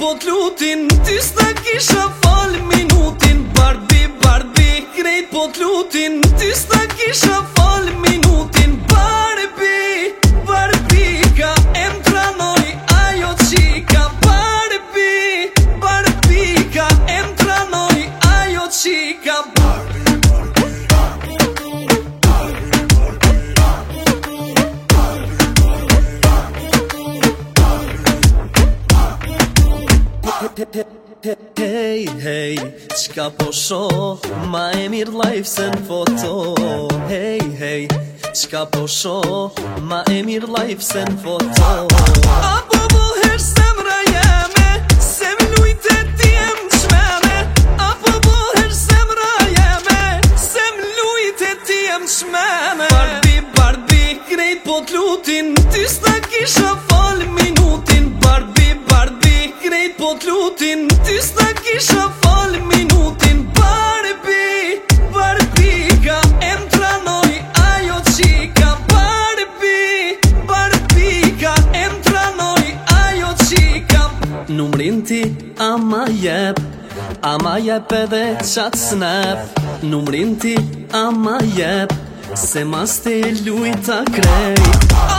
po t'lutin, ti s'na kisha fal minutin. Barbie, Barbie, krejt po t'lutin, ti s'na kisha fal minutin. Barbie, Barbika, em tranoj ajo qika. Barbie, Barbika, em tranoj ajo qika. Hej, hej, qka po shoh, ma e mirë life se n'foto. Hej, hej, qka po shoh, ma e mirë life se n'foto. Apo bohesh zemra jeme, se m'lujt e ti e m'qmene. Apo bohesh zemra jeme, se m'lujt e ti e m'qmene. Barbie, Barbie, krejt po t'lutin, ti s'na kisha fal minutin. Barbie, Barbie, krejt po t'lutin, ti s'na kisha fal minutin. Barbie, Barbika, em tranoj ajo qika. Barbie, Barbika, em tranoj ajo qika. Numrin ti ama jep edhe qat snap. Numrin ti ama jep, se mas te lujta krejt.